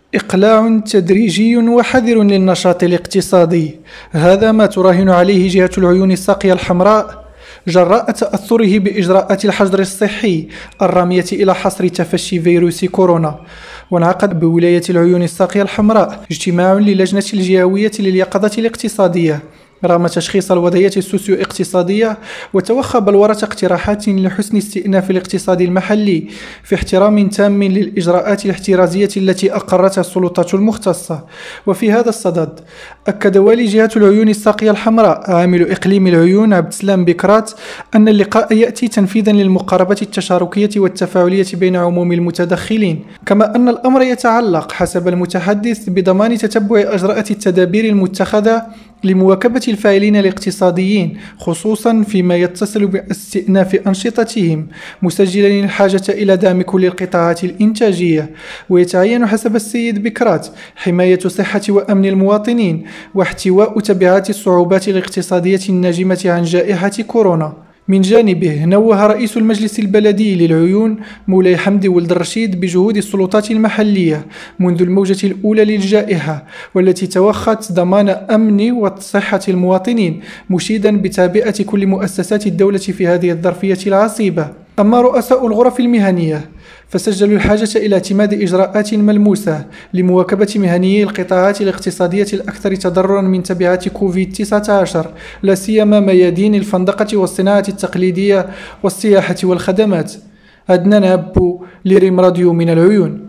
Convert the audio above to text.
إقلاع تدريجي وحذر للنشاط الاقتصادي، هذا ما تراهن عليه جهة العيون الساقية الحمراء جراء تأثره بإجراءات الحجر الصحي الرامية إلى حصر تفشي فيروس كورونا. وانعقد بولاية العيون الساقية الحمراء اجتماع للجنة الجهوية لليقظة الاقتصادية رغم تشخيص الوضعية السوسيو اقتصادية، وتوخى بلورة اقتراحات لحسن استئناف الاقتصاد المحلي في احترام تام للإجراءات الاحترازية التي أقرتها السلطات المختصة. وفي هذا الصدد أكد والي جهة العيون الساقية الحمراء عامل إقليم العيون عبد السلام بكرات أن اللقاء يأتي تنفيذا للمقاربة التشاركية والتفاعلية بين عموم المتدخلين، كما أن الأمر يتعلق حسب المتحدث بضمان تتبع أجراءات التدابير المتخذة لمواكبة الفاعلين الاقتصاديين خصوصا فيما يتصل باستئناف أنشطتهم، مسجلا الحاجة إلى دعم كل القطاعات الإنتاجية. ويتعين حسب السيد بكرات حماية صحة وأمن المواطنين واحتواء تبعات الصعوبات الاقتصادية الناجمة عن جائحة كورونا. من جانبه نوه رئيس المجلس البلدي للعيون مولاي حمدي ولد الرشيد بجهود السلطات المحلية منذ الموجة الأولى للجائحة، والتي توخت ضمان أمن وصحة المواطنين، مشيدا بتعبئة كل مؤسسات الدولة في هذه الظرفية العصيبة. أما رؤساء الغرف المهنية فسجلوا الحاجة إلى اعتماد إجراءات ملموسة لمواكبة مهنيي القطاعات الاقتصادية الأكثر تضررا من تبعات كوفيد-19، لا سيما ميادين الفندقة والصناعة التقليدية والسياحة والخدمات. عدنان أبو لريم راديو من العيون.